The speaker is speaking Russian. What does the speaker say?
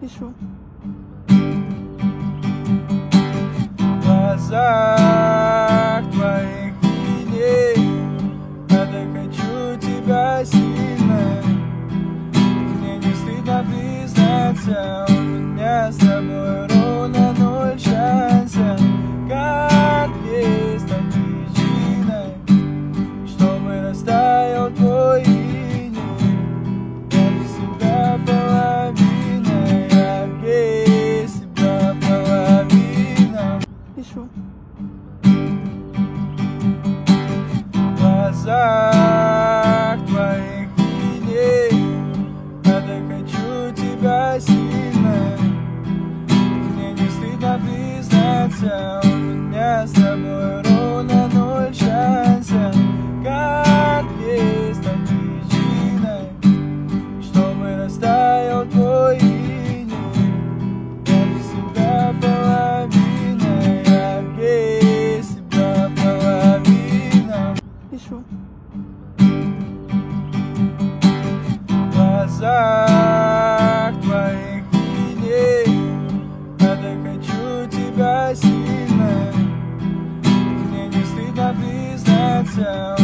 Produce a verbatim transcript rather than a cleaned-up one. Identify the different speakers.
Speaker 1: Пишу.
Speaker 2: В глазах твоих теней я так хочу тебя сильно. Мне не стыдно признаться, у меня с тобой ровно ноль шанса. Как есть так причина, чтобы растаял твой иней. Я без тебя половина, я без тебя половина.
Speaker 1: Пишу.
Speaker 2: В глазах твоих теней я так хочу тебя сильно. Мне не стыдно признаться, у меня с тобой ровно ноль шанса. Как есть так причина, чтобы растаял твой иней. Я без тебя половина, я без тебя половина.
Speaker 1: Пишу.
Speaker 2: В глазах твоих теней я так хочу тебя сильно. Мне не стыдно признаться,